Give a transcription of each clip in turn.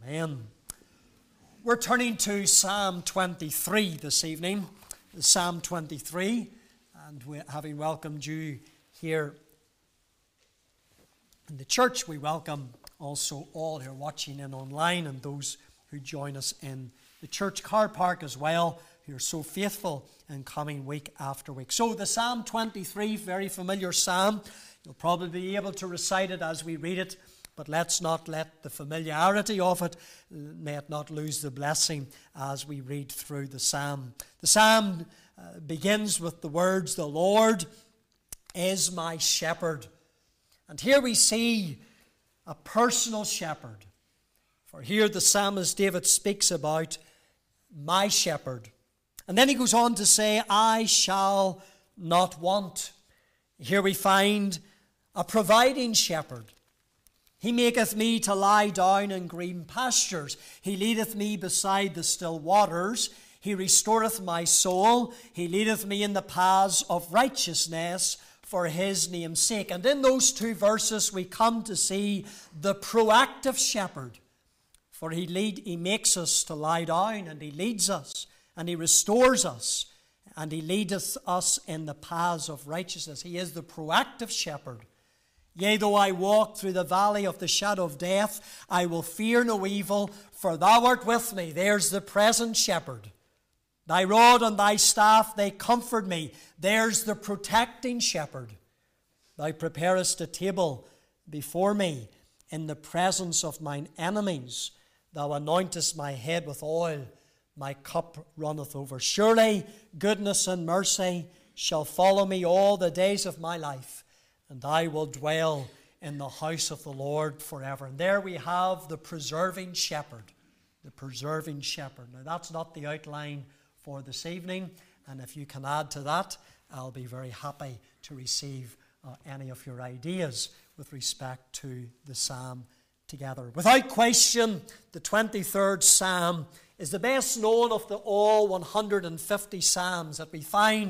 Amen. We're turning to Psalm 23 this evening. Psalm 23, and having welcomed you here in the church, we welcome also all who are watching in online and those who join us in the church car park as well, who are so faithful in coming week after week. So the Psalm 23, very familiar psalm. You'll probably be able to recite it as we read it, but let's not let the familiarity of it, may it not lose the blessing as we read through the psalm. The psalm begins with the words, "The Lord is my shepherd." And here we see a personal shepherd. For here the psalmist David speaks about my shepherd. And then he goes on to say, "I shall not want." Here we find a providing shepherd. "He maketh me to lie down in green pastures. He leadeth me beside the still waters. He restoreth my soul. He leadeth me in the paths of righteousness for his name's sake." And in those two verses we come to see the proactive shepherd. For he makes us to lie down, and he leads us, and he restores us, and he leadeth us in the paths of righteousness. He is the proactive shepherd. "Yea, though I walk through the valley of the shadow of death, I will fear no evil, for thou art with me." There's the present shepherd. "Thy rod and thy staff, they comfort me." There's the protecting shepherd. "Thou preparest a table before me in the presence of mine enemies. Thou anointest my head with oil, my cup runneth over. Surely goodness and mercy shall follow me all the days of my life, and I will dwell in the house of the Lord forever." And there we have the preserving shepherd. The preserving shepherd. Now that's not the outline for this evening, and if you can add to that, I'll be very happy to receive any of your ideas with respect to the psalm together. Without question, the 23rd psalm is the best known of the all 150 psalms that we find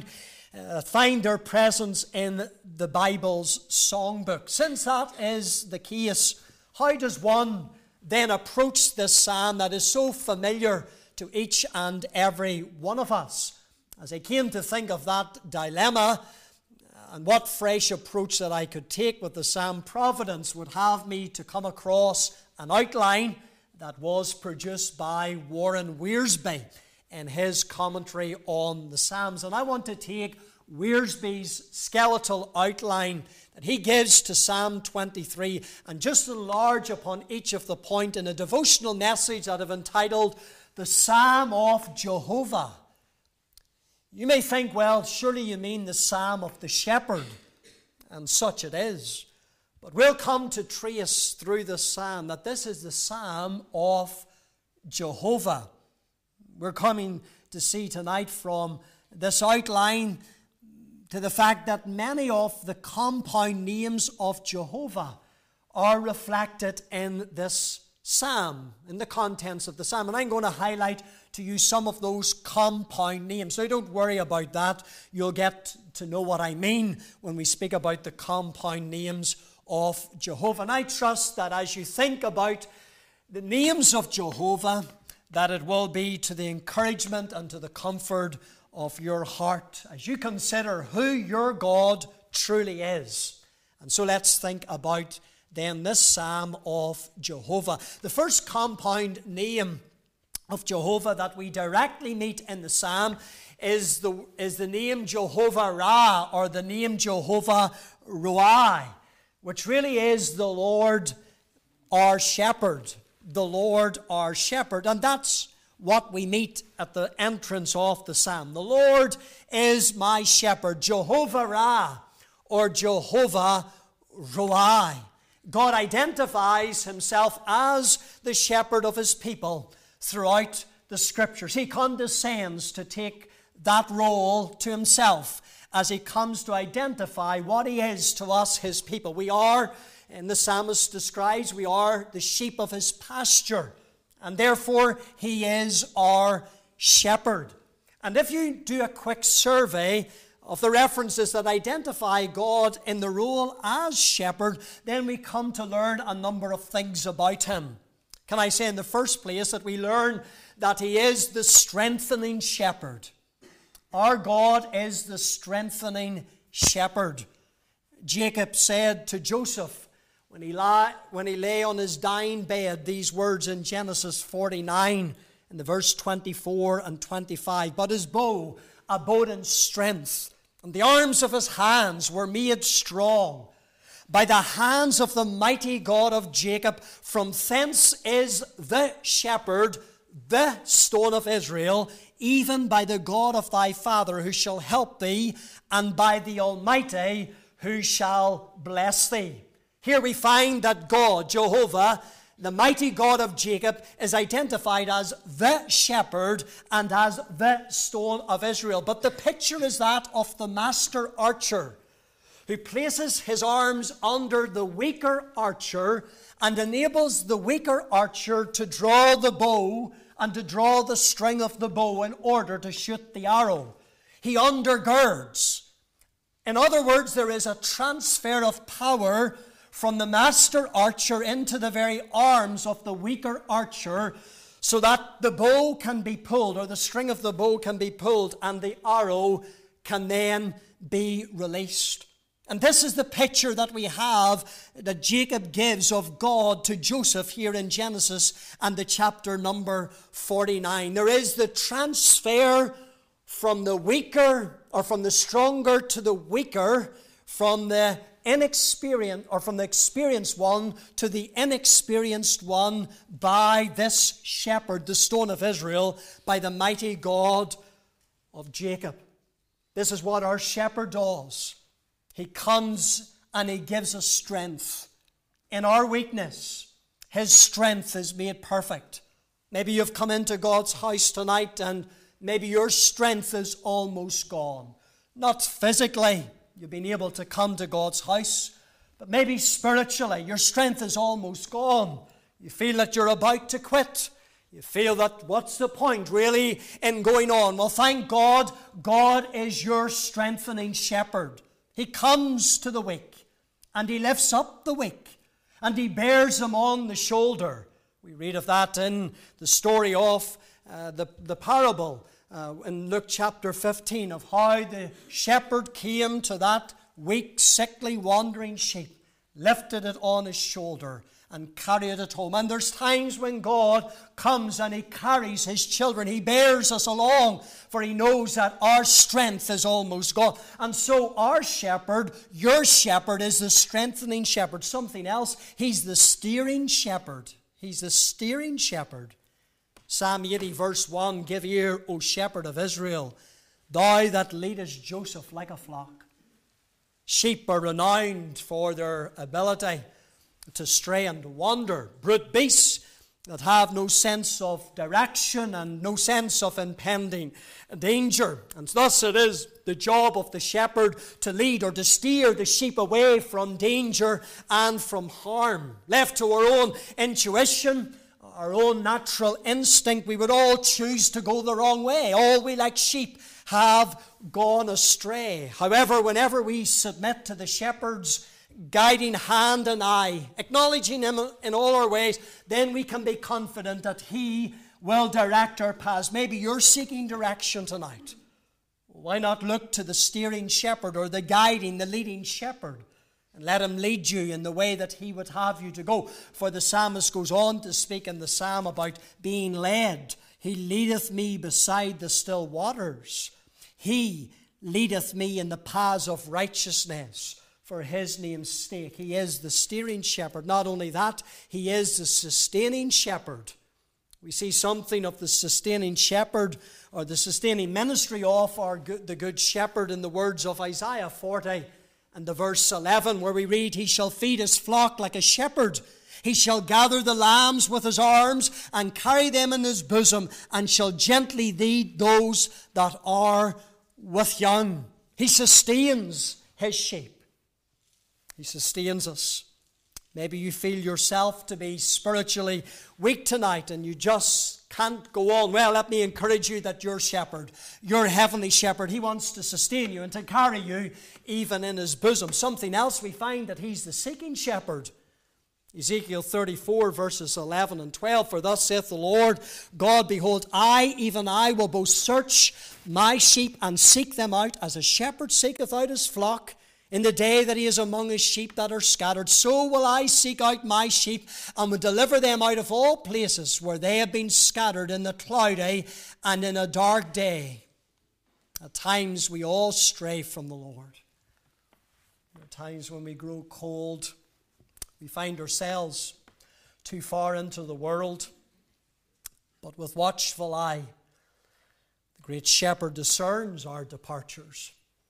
their presence in the Bible's songbook. Since that is the case, how does one then approach this psalm that is so familiar to each and every one of us? As I came to think of that dilemma and what fresh approach that I could take with the psalm, Providence would have me to come across an outline that was produced by Warren Wiersbe in his commentary on the Psalms. And I want to take Wiersbe's skeletal outline that he gives to Psalm 23 and just enlarge upon each of the point in a devotional message that I've entitled "The Psalm of Jehovah." You may think, well, surely you mean the Psalm of the Shepherd, and such it is. But we'll come to trace through the psalm that this is the Psalm of Jehovah. We're coming to see tonight from this outline to the fact that many of the compound names of Jehovah are reflected in this psalm, in the contents of the psalm. And I'm going to highlight to you some of those compound names. So don't worry about that. You'll get to know what I mean when we speak about the compound names of Jehovah. And I trust that as you think about the names of Jehovah, that it will be to the encouragement and to the comfort of your heart as you consider who your God truly is. And so let's think about then this Psalm of Jehovah. The first compound name of Jehovah that we directly meet in the psalm is the name Jehovah Ra, or the name Jehovah Roi, which really is the Lord our shepherd. The Lord our shepherd. And that's what we meet at the entrance of the psalm. The Lord is my shepherd. Jehovah Ra, or Jehovah Roi. God identifies himself as the shepherd of his people throughout the Scriptures. He condescends to take that role to himself as he comes to identify what he is to us, his people. We are, and the psalmist describes, we are the sheep of his pasture, and therefore he is our shepherd. And if you do a quick survey of the references that identify God in the role as shepherd, then we come to learn a number of things about him. Can I say in the first place that we learn that he is the strengthening shepherd? Our God is the strengthening shepherd. Jacob said to Joseph when he lay on his dying bed these words in Genesis 49 in the verse 24 and 25. But his bow abode in strength, and the arms of his hands were made strong by the hands of the mighty God of Jacob. From thence is the shepherd, the stone of Israel, even by the God of thy father who shall help thee, and by the Almighty who shall bless thee. Here we find that God, Jehovah, the mighty God of Jacob, is identified as the shepherd and as the stone of Israel. But the picture is that of the master archer, who places his arms under the weaker archer and enables the weaker archer to draw the bow and to draw the string of the bow in order to shoot the arrow. He undergirds. In other words, there is a transfer of power from the master archer into the very arms of the weaker archer, so that the bow can be pulled, or the string of the bow can be pulled, and the arrow can then be released. And this is the picture that we have, that Jacob gives of God to Joseph here in Genesis and the chapter number 49. There is the transfer from the weaker, or from the stronger to the weaker, from the inexperienced, or from the experienced one to the inexperienced one, by this shepherd, the stone of Israel, by the mighty God of Jacob. This is what our shepherd does. He comes and he gives us strength. In our weakness, his strength is made perfect. Maybe you've come into God's house tonight and maybe your strength is almost gone. Not physically, you've been able to come to God's house, but maybe spiritually, your strength is almost gone. You feel that you're about to quit. You feel that what's the point really in going on? Well, thank God, God is your strengthening shepherd. He comes to the weak, and he lifts up the weak, and he bears them on the shoulder. We read of that in the story of the parable in Luke chapter 15, of how the shepherd came to that weak, sickly, wandering sheep, lifted it on his shoulder, and carried it home. And there's times when God comes and he carries his children. He bears us along, for he knows that our strength is almost gone. And so our shepherd, your shepherd, is the strengthening shepherd. Something else, he's the steering shepherd. He's the steering shepherd. Psalm 80 verse 1, give ear, O shepherd of Israel, thou that leadest Joseph like a flock. Sheep are renowned for their ability to stray and wander. Brute beasts that have no sense of direction and no sense of impending danger. And thus it is the job of the shepherd to lead or to steer the sheep away from danger and from harm. Left to our own intuition, our own natural instinct, we would all choose to go the wrong way. All we, like sheep, have gone astray. However, whenever we submit to the shepherd's guiding hand and eye, acknowledging him in all our ways, then we can be confident that he will direct our paths. Maybe you're seeking direction tonight. Why not look to the steering shepherd, or the guiding, the leading shepherd, and let him lead you in the way that he would have you to go? For the psalmist goes on to speak in the psalm about being led. He leadeth me beside the still waters. He leadeth me in the paths of righteousness for his name's sake. He is the steering shepherd. Not only that, he is the sustaining shepherd. We see something of the sustaining shepherd, or the sustaining ministry of the good shepherd, in the words of Isaiah 40 and the verse 11, where we read, he shall feed his flock like a shepherd. He shall gather the lambs with his arms and carry them in his bosom, and shall gently lead those that are with young. He sustains his sheep. He sustains us. Maybe you feel yourself to be spiritually weak tonight and you just can't go on. Well, let me encourage you that your shepherd, your heavenly shepherd, he wants to sustain you and to carry you even in his bosom. Something else, we find that he's the seeking shepherd. Ezekiel 34, verses 11 and 12, for thus saith the Lord God, behold, I, even I, will both search my sheep and seek them out, as a shepherd seeketh out his flock in the day that he is among his sheep that are scattered. So will I seek out my sheep, and will deliver them out of all places where they have been scattered in the cloudy and in a dark day. At times we all stray from the Lord. There are times when we grow cold. We find ourselves too far into the world. But with watchful eye, the great shepherd discerns our departures.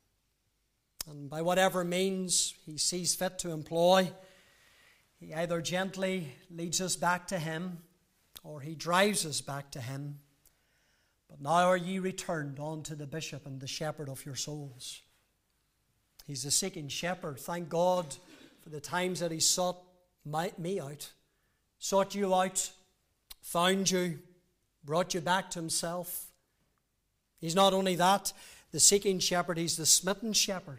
And by whatever means he sees fit to employ, he either gently leads us back to him, or he drives us back to him. But now are ye returned unto the bishop and the shepherd of your souls. He's the seeking shepherd. Thank God for the times that he sought me out, sought you out, found you, brought you back to himself. He's not only that, the seeking shepherd, he's the smitten shepherd.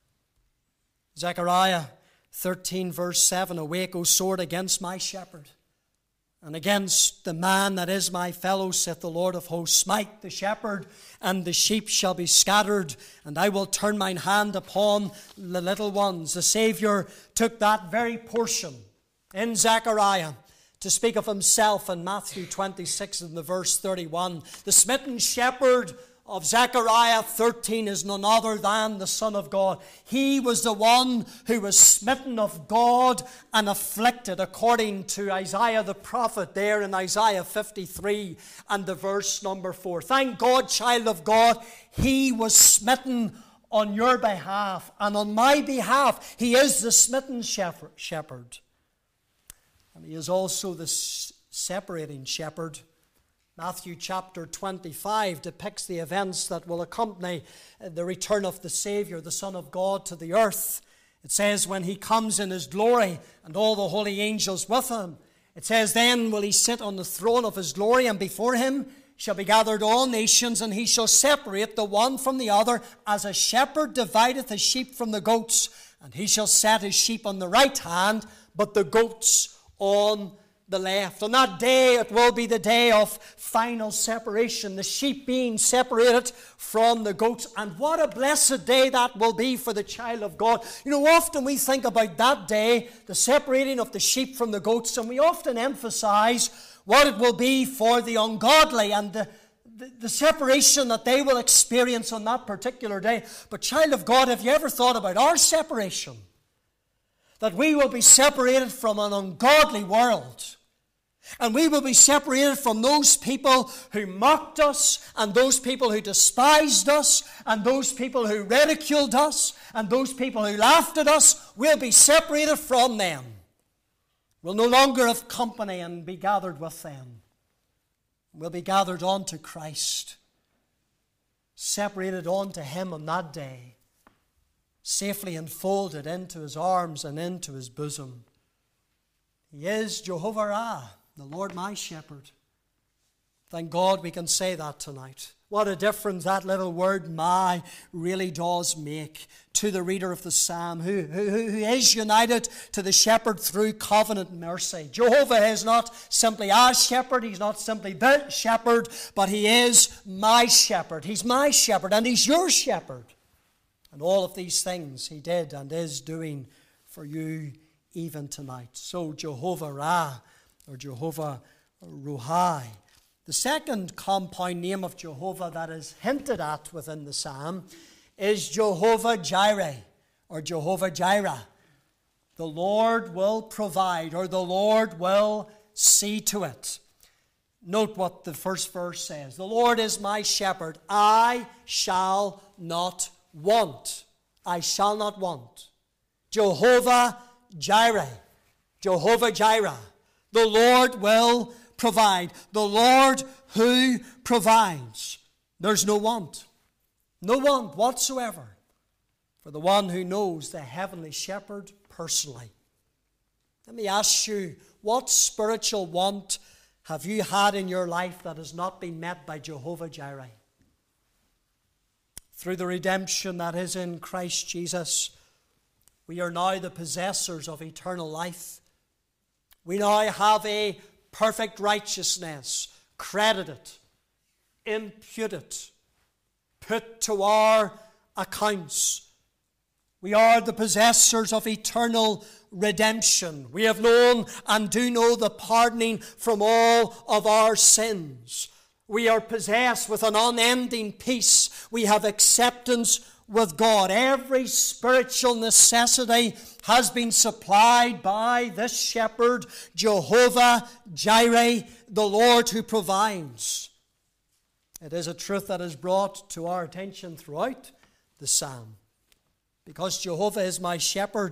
Zechariah 13, verse 7, awake, O sword, against my shepherd, and against the man that is my fellow, saith the Lord of hosts. Smite the shepherd, and the sheep shall be scattered, and I will turn mine hand upon the little ones. The Saviour took that very portion in Zechariah to speak of himself in Matthew 26 and the verse 31. The smitten shepherd of Zechariah 13 is none other than the Son of God. He was the one who was smitten of God and afflicted, according to Isaiah the prophet there in Isaiah 53 and the verse number 4. Thank God, child of God, he was smitten on your behalf and on my behalf. He is the smitten shepherd. And he is also the separating shepherd. Matthew chapter 25 depicts the events that will accompany the return of the Savior, the Son of God, to the earth. It says, when he comes in his glory and all the holy angels with him, it says, then will he sit on the throne of his glory, and before him shall be gathered all nations, and he shall separate the one from the other, as a shepherd divideth his sheep from the goats. And he shall set his sheep on the right hand, but the goats on the left. On that day, it will be the day of final separation, the sheep being separated from the goats. And what a blessed day that will be for the child of God. You know, often we think about that day, the separating of the sheep from the goats, and we often emphasize what it will be for the ungodly and the separation that they will experience on that particular day. But child of God, have you ever thought about our separation? That we will be separated from an ungodly world. And we will be separated from those people who mocked us, and those people who despised us, and those people who ridiculed us, and those people who laughed at us. We'll be separated from them. We'll no longer have company and be gathered with them. We'll be gathered unto Christ, separated unto him on that day, safely enfolded into his arms and into his bosom. He is Jehovah Ra, the Lord my shepherd. Thank God we can say that tonight. What a difference that little word "my" really does make to the reader of the psalm, who is united to the shepherd through covenant mercy. Jehovah is not simply our shepherd, he's not simply the shepherd, but he is my shepherd. He's my shepherd, and he's your shepherd. And all of these things he did and is doing for you even tonight. So Jehovah Ra, or Jehovah Rohi. The second compound name of Jehovah that is hinted at within the psalm is Jehovah Jireh, or Jehovah Jireh. The Lord will provide, or the Lord will see to it. Note what the first verse says. The Lord is my shepherd, I shall not want. I shall not want. Jehovah Jireh. Jehovah Jireh. The Lord will provide. The Lord who provides. There's no want. No want whatsoever for the one who knows the heavenly shepherd personally. Let me ask you, what spiritual want have you had in your life that has not been met by Jehovah Jireh? Through the redemption that is in Christ Jesus, we are now the possessors of eternal life. We now have a perfect righteousness credited, imputed, put to our accounts. We are the possessors of eternal redemption. We have known and do know the pardoning from all of our sins. We are possessed with an unending peace. We have acceptance with God. Every spiritual necessity has been supplied by this shepherd, Jehovah Jireh, the Lord who provides. It is a truth that is brought to our attention throughout the psalm. Because Jehovah is my shepherd,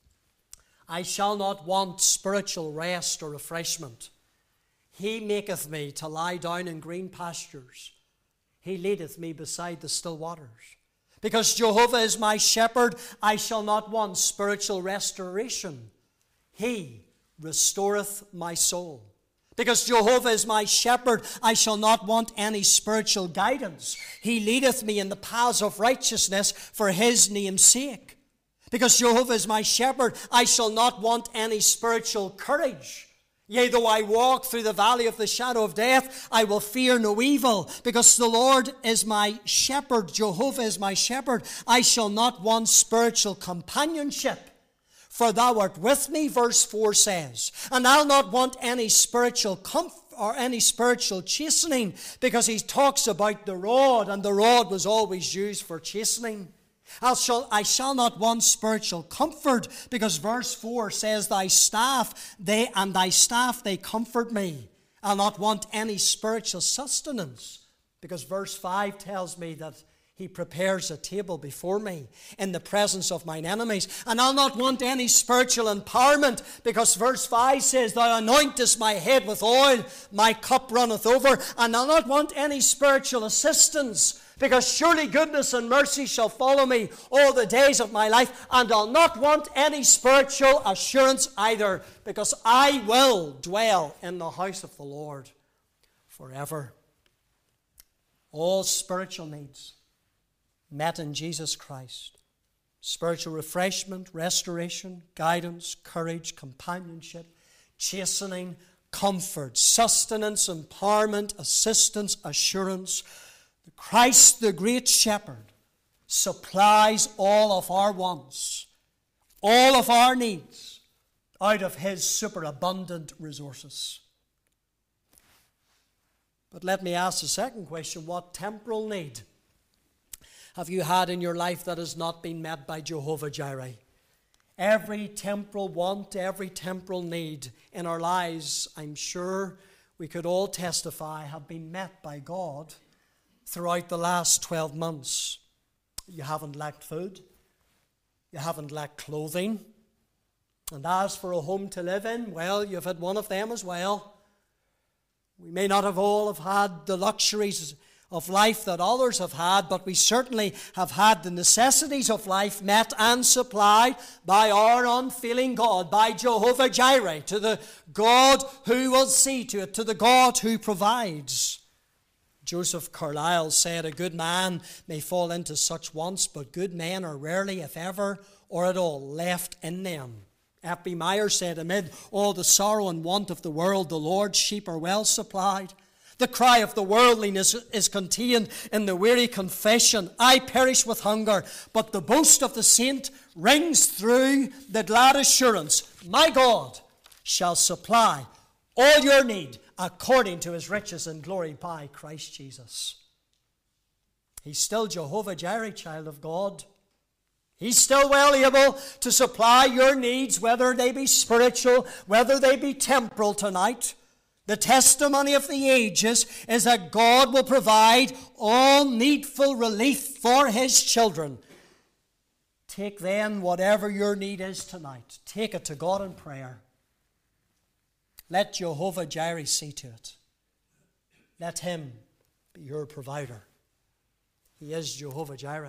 I shall not want spiritual rest or refreshment. He maketh me to lie down in green pastures. He leadeth me beside the still waters. Because Jehovah is my shepherd, I shall not want spiritual restoration. He restoreth my soul. Because Jehovah is my shepherd, I shall not want any spiritual guidance. He leadeth me in the paths of righteousness for his name's sake. Because Jehovah is my shepherd, I shall not want any spiritual courage. Yea, though I walk through the valley of the shadow of death, I will fear no evil. Because the Lord is my shepherd, Jehovah is my shepherd, I shall not want spiritual companionship. For thou art with me, verse 4 says. And I'll not want any spiritual comfort or any spiritual chastening, because he talks about the rod, and the rod was always used for chastening. I shall not want spiritual comfort, because verse 4 says, thy staff, they comfort me. I'll not want any spiritual sustenance, because verse 5 tells me that he prepares a table before me in the presence of mine enemies. And I'll not want any spiritual empowerment, because verse 5 says, thou anointest my head with oil, my cup runneth over. And I'll not want any spiritual assistance, because surely goodness and mercy shall follow me all the days of my life. And I'll not want any spiritual assurance either, because I will dwell in the house of the Lord forever. All spiritual needs met in Jesus Christ. Spiritual refreshment, restoration, guidance, courage, companionship, chastening, comfort, sustenance, empowerment, assistance, assurance. Christ, the great shepherd, supplies all of our wants, all of our needs, out of his superabundant resources. But let me ask the second question: what temporal need have you had in your life that has not been met by Jehovah Jireh? Every temporal want, every temporal need in our lives, I'm sure we could all testify, have been met by God throughout the last 12 months. You haven't lacked food. You haven't lacked clothing. And as for a home to live in, well, you've had one of them as well. We may not have all have had the luxuries of life that others have had, but we certainly have had the necessities of life met and supplied by our unfailing God, by Jehovah Jireh, to the God who will see to it, to the God who provides. Joseph Carlyle said, a good man may fall into such wants, but good men are rarely, if ever, or at all, left in them. F.B. Meyer said, amid all the sorrow and want of the world, the Lord's sheep are well supplied. The cry of the worldliness is contained in the weary confession, I perish with hunger. But the boast of the saint rings through the glad assurance, my God shall supply all your need according to his riches and glory by Christ Jesus. He's still Jehovah Jireh, child of God. He's still well able to supply your needs, whether they be spiritual, whether they be temporal tonight. The testimony of the ages is that God will provide all needful relief for his children. Take then whatever your need is tonight. Take it to God in prayer. Let Jehovah Jireh see to it. Let him be your provider. He is Jehovah Jireh.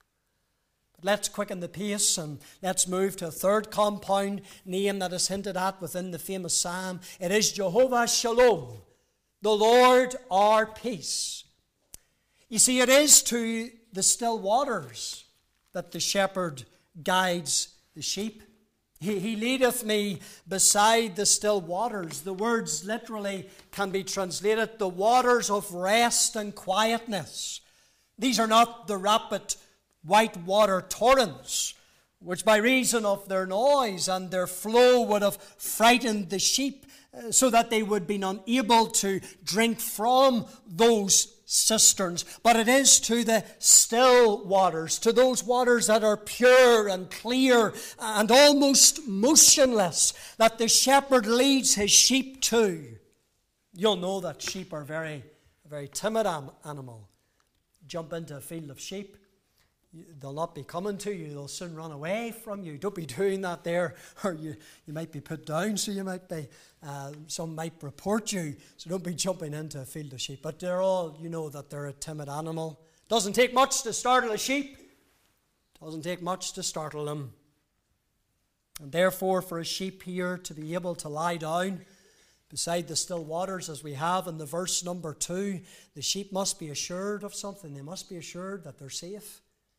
Let's quicken the pace and let's move to a third compound name that is hinted at within the famous psalm. It is Jehovah Shalom, the Lord our peace. You see, it is to the still waters that the shepherd guides the sheep. He leadeth me beside the still waters. The words literally can be translated the waters of rest and quietness. These are not the rapid white water torrents, which by reason of their noise and their flow would have frightened the sheep so that they would be unable to drink from those cisterns. But it is to the still waters, to those waters that are pure and clear and almost motionless, that the shepherd leads his sheep to. You'll know that sheep are a very timid animal. Jump into a field of sheep, they'll not be coming to you. They'll soon run away from you. Don't be doing that there, or you might be put down, so you might be, some might report you. So don't be jumping into a field of sheep. But they're all, you know that they're a timid animal. Doesn't take much to startle a sheep. Doesn't take much to startle them. And therefore, for a sheep here to be able to lie down beside the still waters, as we have in the verse number 2, the sheep must be assured of something. They must be assured that they're safe.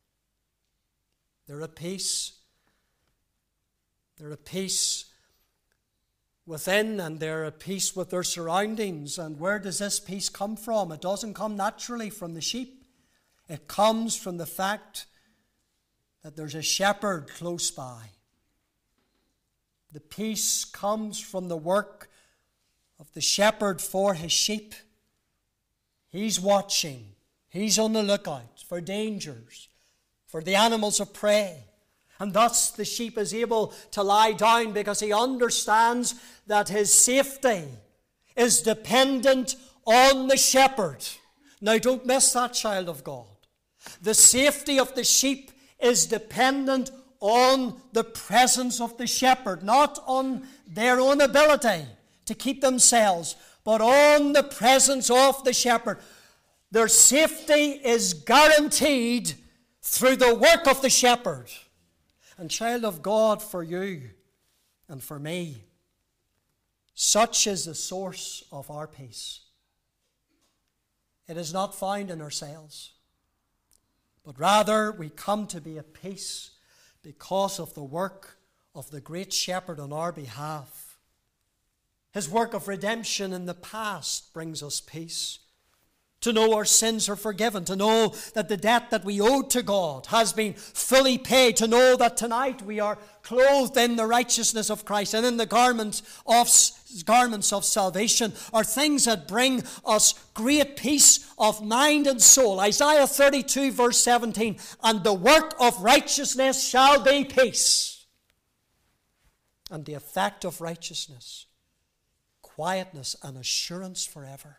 They're at peace. They're at peace within, and they're at peace with their surroundings. And where does this peace come from? It doesn't come naturally from the sheep. It comes from the fact that there's a shepherd close by. The peace comes from the work of the shepherd for his sheep. He's watching. He's on the lookout for dangers, for the animals of prey. And thus the sheep is able to lie down because he understands that his safety is dependent on the shepherd. Now don't miss that, child of God. The safety of the sheep is dependent on the presence of the shepherd, not on their own ability to keep themselves, but on the presence of the shepherd. Their safety is guaranteed through the work of the shepherd. And child of God, for you and for me, such is the source of our peace. It is not found in ourselves, but rather we come to be at peace because of the work of the great shepherd on our behalf. His work of redemption in the past brings us peace. To know our sins are forgiven, to know that the debt that we owed to God has been fully paid, to know that tonight we are clothed in the righteousness of Christ and in the garments of salvation, are things that bring us great peace of mind and soul. Isaiah 32 verse 17, and the work of righteousness shall be peace. And the effect of righteousness, quietness and assurance forever.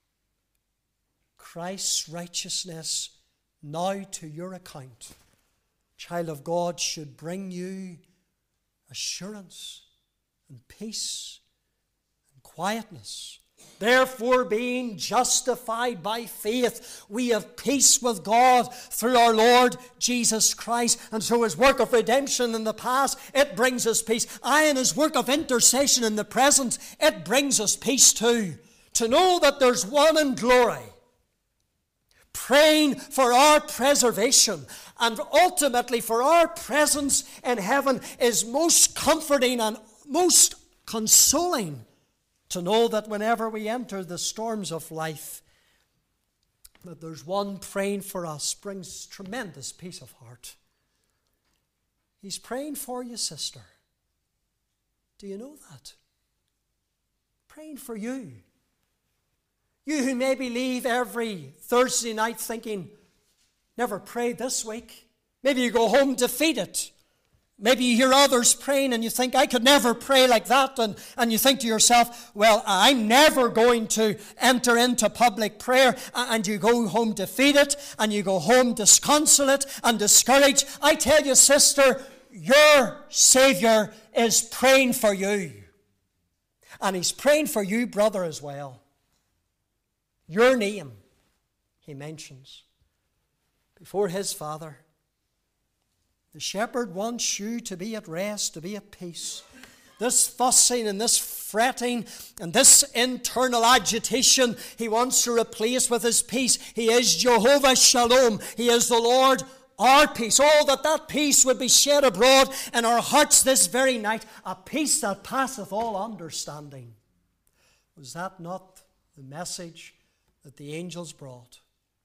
Christ's righteousness now to your account, child of God, should bring you assurance and peace and quietness. Therefore, being justified by faith, we have peace with God through our Lord Jesus Christ. And so his work of redemption in the past, it brings us peace. And his work of intercession in the present, it brings us peace too. To know that there's one in glory, praying for our preservation and ultimately for our presence in heaven, is most comforting and most consoling. To know that whenever we enter the storms of life, that there's one praying for us brings tremendous peace of heart. He's praying for you, sister. Do you know that? Praying for you. You who maybe leave every Thursday night thinking, never prayed this week. Maybe you go home defeated. Maybe you hear others praying and you think, I could never pray like that. And you think to yourself, well, I'm never going to enter into public prayer. And you go home defeated and you go home disconsolate and discouraged. I tell you, sister, your Savior is praying for you. And he's praying for you, brother, as well. Your name, he mentions, before his Father. The shepherd wants you to be at rest, to be at peace. This fussing and this fretting and this internal agitation, he wants to replace with his peace. He is Jehovah Shalom. He is the Lord our peace. Oh, that peace would be shed abroad in our hearts this very night, a peace that passeth all understanding. Was that not the message that the angels brought?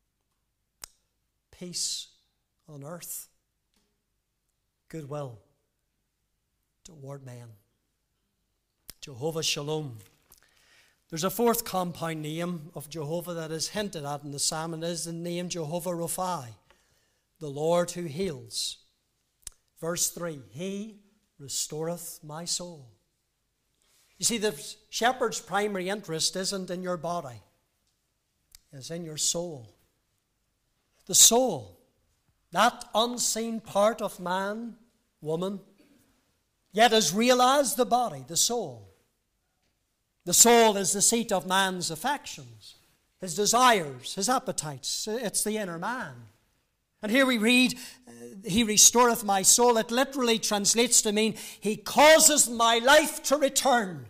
Peace on earth, goodwill toward men. Jehovah Shalom. There's a fourth compound name of Jehovah that is hinted at in the psalm, and it is the name Jehovah Rapha, the Lord who heals. Verse 3, He restoreth my soul. You see, the shepherd's primary interest isn't in your body, it's in your soul. The soul, that unseen part of man, woman, yet is real as the body, the soul. The soul is the seat of man's affections, his desires, his appetites. It's the inner man. And here we read, He restoreth my soul. It literally translates to mean, He causes my life to return.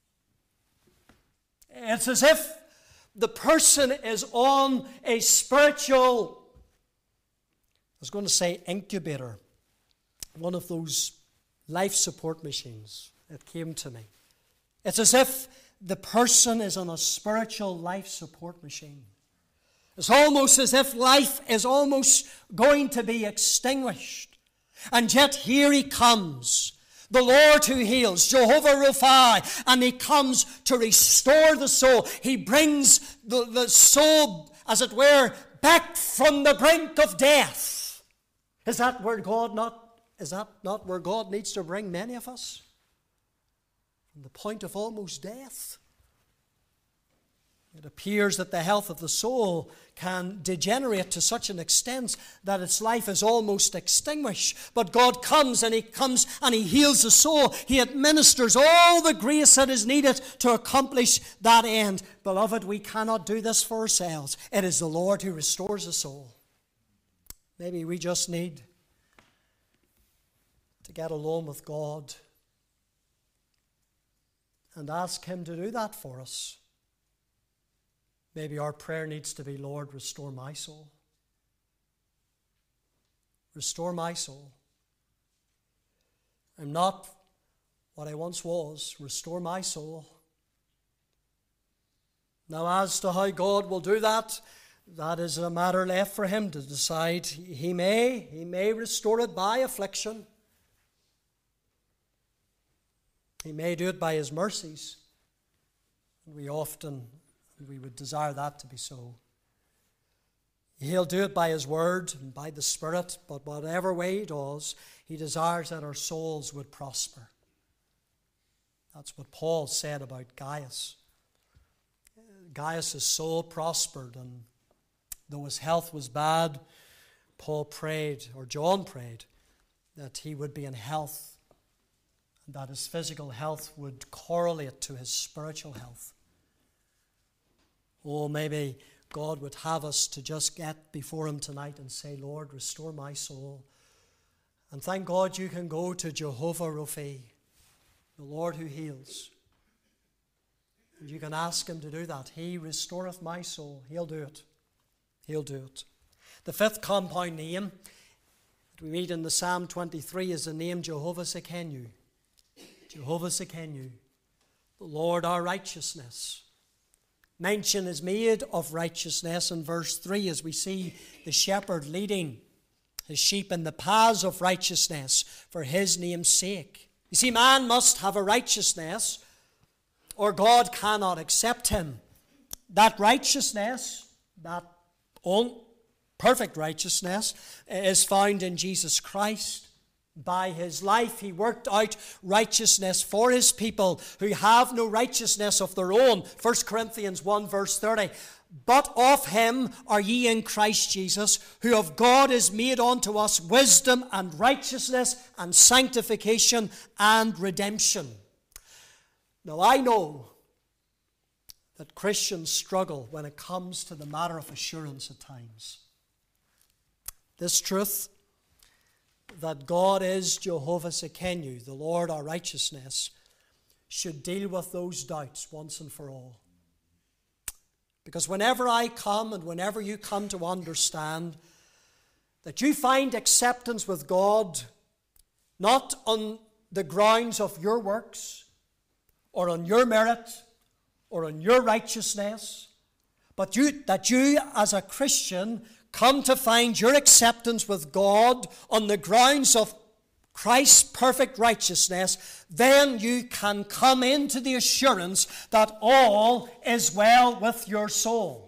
It's as if the person is on a spiritual, I was going to say incubator, one of those life support machines. It came to me. It's as if the person is on a spiritual life support machine. It's almost as if life is almost going to be extinguished. And yet here He comes, the Lord who heals, Jehovah Rapha, and He comes to restore the soul. He brings the soul, as it were, back from the brink of death. Is that not where God needs to bring many of us? From the point of almost death. It appears that the health of the soul can degenerate to such an extent that its life is almost extinguished. But God comes and He heals the soul. He administers all the grace that is needed to accomplish that end. Beloved, we cannot do this for ourselves. It is the Lord who restores the soul. Maybe we just need to get alone with God and ask Him to do that for us. Maybe our prayer needs to be, Lord, restore my soul. Restore my soul. I'm not what I once was. Restore my soul. Now, as to how God will do that, that is a matter left for Him to decide. He may restore it by affliction. He may do it by His mercies. We would desire that to be so. He'll do it by His Word and by the Spirit, but whatever way He does, He desires that our souls would prosper. That's what Paul said about Gaius. Gaius' soul prospered, and though his health was bad, John prayed, that he would be in health, and that his physical health would correlate to his spiritual health. Oh, maybe God would have us to just get before Him tonight and say, Lord, restore my soul. And thank God you can go to Jehovah Rapha, the Lord who heals. And you can ask Him to do that. He restoreth my soul. He'll do it. He'll do it. The fifth compound name that we read in the Psalm 23 is the name Jehovah Tsidkenu. Jehovah Tsidkenu, the Lord our righteousness. Mention is made of righteousness in verse 3 as we see the shepherd leading his sheep in the paths of righteousness for His name's sake. You see, man must have a righteousness or God cannot accept him. That righteousness, that perfect righteousness, is found in Jesus Christ. By His life, He worked out righteousness for His people who have no righteousness of their own. 1 Corinthians 1 verse 30. But of Him are ye in Christ Jesus, who of God is made unto us wisdom and righteousness and sanctification and redemption. Now I know that Christians struggle when it comes to the matter of assurance at times. This truth, that God is Jehovah Tsidkenu, the Lord our righteousness, should deal with those doubts once and for all. Because whenever I come and whenever you come to understand that you find acceptance with God not on the grounds of your works or on your merit or on your righteousness, but that you as a Christian come to find your acceptance with God on the grounds of Christ's perfect righteousness, then you can come into the assurance that all is well with your soul.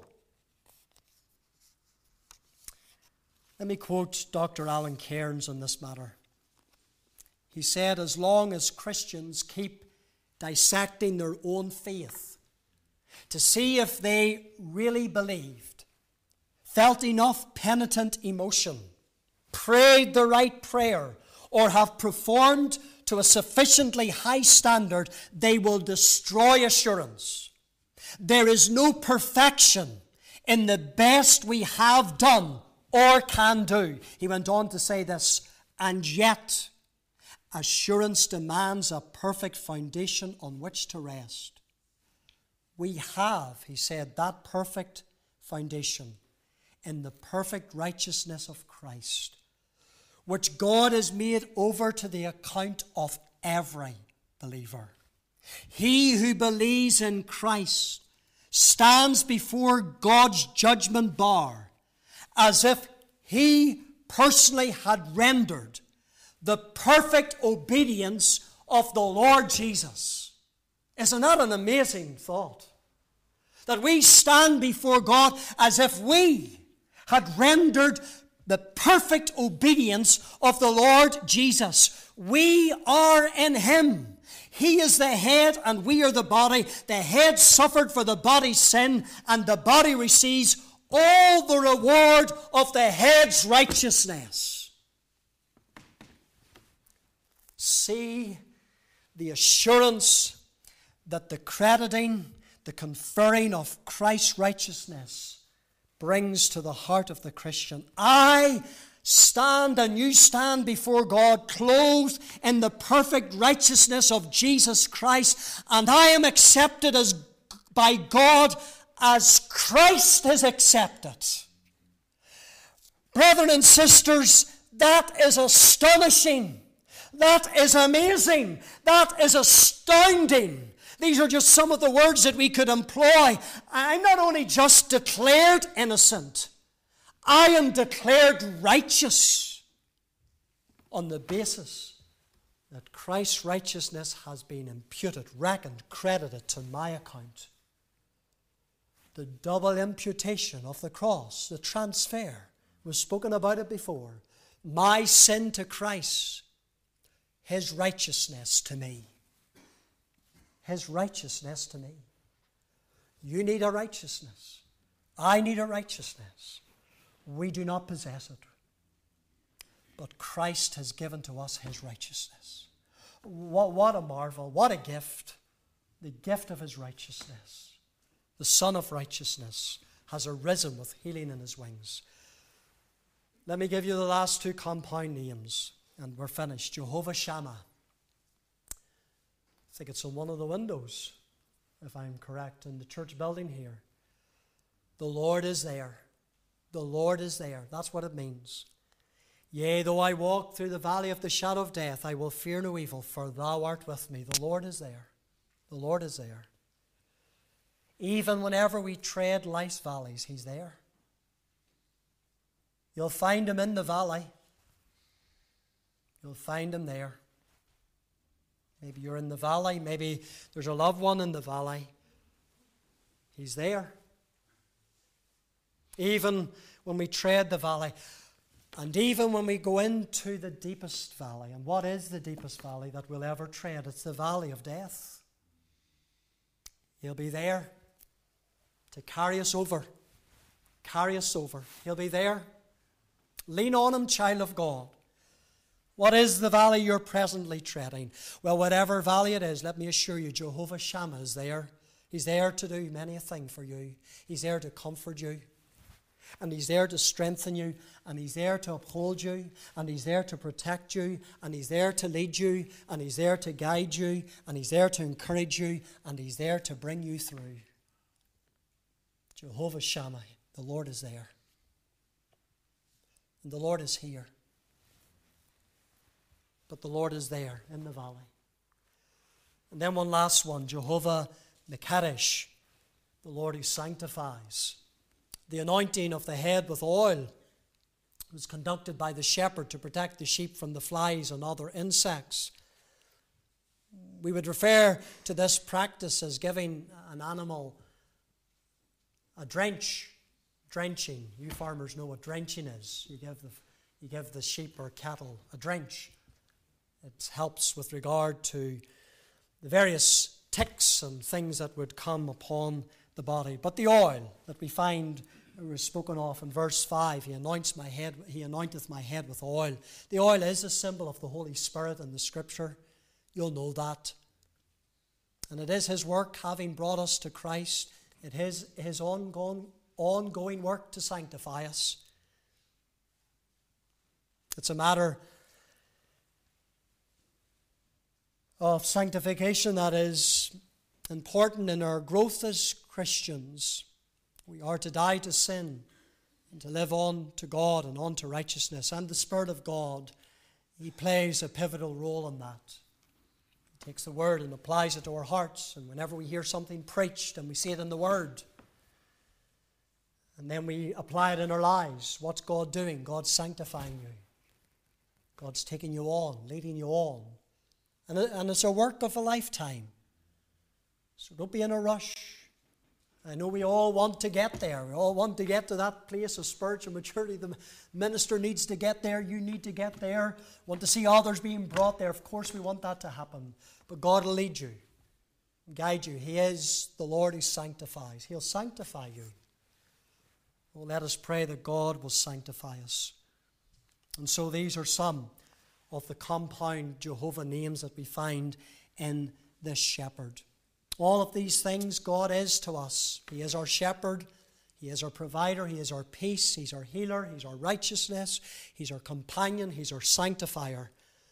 Let me quote Dr. Alan Cairns on this matter. He said, as long as Christians keep dissecting their own faith to see if they really believed, felt enough penitent emotion, prayed the right prayer, or have performed to a sufficiently high standard, they will destroy assurance. There is no perfection in the best we have done or can do. He went on to say this, and yet assurance demands a perfect foundation on which to rest. We have, he said, that perfect foundation in the perfect righteousness of Christ, which God has made over to the account of every believer. He who believes in Christ stands before God's judgment bar as if he personally had rendered the perfect obedience of the Lord Jesus. Isn't that an amazing thought? That we stand before God as if we had rendered the perfect obedience of the Lord Jesus. We are in him. He is the head and we are the body. The head suffered for the body's sin, and the body receives all the reward of the head's righteousness. See the assurance that the crediting, the conferring of Christ's righteousness brings to the heart of the Christian. I stand and you stand before God clothed in the perfect righteousness of Jesus Christ, and I am accepted by God as Christ is accepted. Brethren and sisters, that is astonishing. That is amazing. That is astounding. These are just some of the words that we could employ. I'm not only just declared innocent, I am declared righteous on the basis that Christ's righteousness has been imputed, reckoned, credited to my account. The double imputation of the cross, the transfer, we've spoken about it before. My sin to Christ, his righteousness to me. His righteousness to me. You need a righteousness. I need a righteousness. We do not possess it. But Christ has given to us his righteousness. What a marvel. What a gift. The gift of his righteousness. The Son of Righteousness has arisen with healing in his wings. Let me give you the last two compound names, and we're finished. Jehovah Shammah. I think it's on one of the windows, if I'm correct, in the church building here. The Lord is there. The Lord is there. That's what it means. Yea, though I walk through the valley of the shadow of death, I will fear no evil, for thou art with me. The Lord is there. The Lord is there. Even whenever we tread life's valleys, he's there. You'll find him in the valley. You'll find him there. Maybe you're in the valley. Maybe there's a loved one in the valley. He's there. Even when we tread the valley, and even when we go into the deepest valley. And what is the deepest valley that we'll ever tread? It's the valley of death. He'll be there to carry us over. Carry us over. He'll be there. Lean on him, child of God. What is the valley you're presently treading? Well, whatever valley it is, let me assure you, Jehovah Shammah is there. He's there to do many a thing for you. He's there to comfort you. And he's there to strengthen you. And he's there to uphold you. And he's there to protect you. And he's there to lead you. And he's there to guide you. And he's there to encourage you. And he's there to bring you through. Jehovah Shammah, the Lord is there. And the Lord is here. But the Lord is there in the valley. And then one last one, Jehovah Mekadesh, the Lord who sanctifies. The anointing of the head with oil was conducted by the shepherd to protect the sheep from the flies and other insects. We would refer to this practice as giving an animal a drenching. You farmers know what drenching is. You give the sheep or cattle a drench. It helps with regard to the various ticks and things that would come upon the body. But the oil that we find was spoken of in verse 5, he anointeth my head with oil. The oil is a symbol of the Holy Spirit in the Scripture. You'll know that. And it is his work, having brought us to Christ. It is his ongoing work to sanctify us. It's a matter of sanctification that is important in our growth as Christians. We are to die to sin and to live on to God and on to righteousness. And the Spirit of God, he plays a pivotal role in that. He takes the Word and applies it to our hearts. And whenever we hear something preached and we see it in the Word, and then we apply it in our lives, what's God doing? God's sanctifying you. God's taking you on, leading you on. And it's a work of a lifetime. So don't be in a rush. I know we all want to get there. We all want to get to that place of spiritual maturity. The minister needs to get there. You need to get there. Want to see others being brought there. Of course we want that to happen. But God will lead you, guide you. He is the Lord who sanctifies. He'll sanctify you. Well, let us pray that God will sanctify us. And so these are some of the compound Jehovah names that we find in this shepherd. All of these things God is to us. He is our shepherd. He is our provider. He is our peace. He's our healer. He's our righteousness. He's our companion. He's our sanctifier.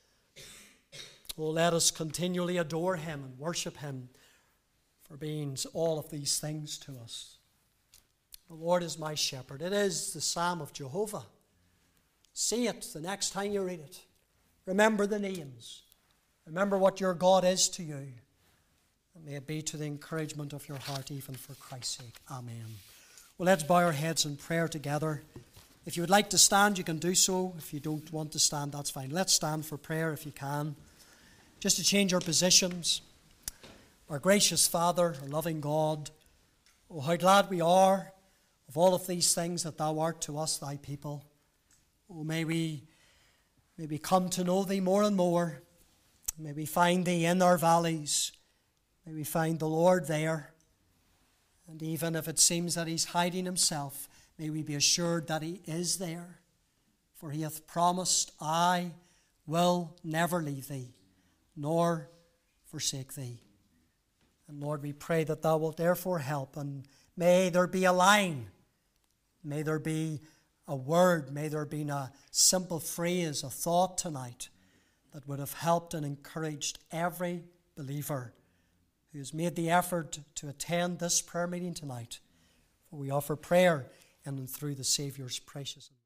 Oh, let us continually adore him and worship him for being all of these things to us. The Lord is my shepherd. It is the Psalm of Jehovah. See it the next time you read it. Remember the names. Remember what your God is to you. And may it be to the encouragement of your heart, even for Christ's sake. Amen. Well, let's bow our heads in prayer together. If you would like to stand, you can do so. If you don't want to stand, that's fine. Let's stand for prayer if you can. Just to change our positions. Our gracious Father, our loving God, oh, how glad we are of all of these things that thou art to us, thy people. Oh, may we come to know thee more and more. May we find thee in our valleys. May we find the Lord there. And even if it seems that he's hiding himself, may we be assured that he is there. For he hath promised, I will never leave thee, nor forsake thee. And Lord, we pray that thou wilt therefore help. And may there be a line. May there be a word. May there be a simple phrase, a thought tonight that would have helped and encouraged every believer who has made the effort to attend this prayer meeting tonight. For we offer prayer in and through the Saviour's precious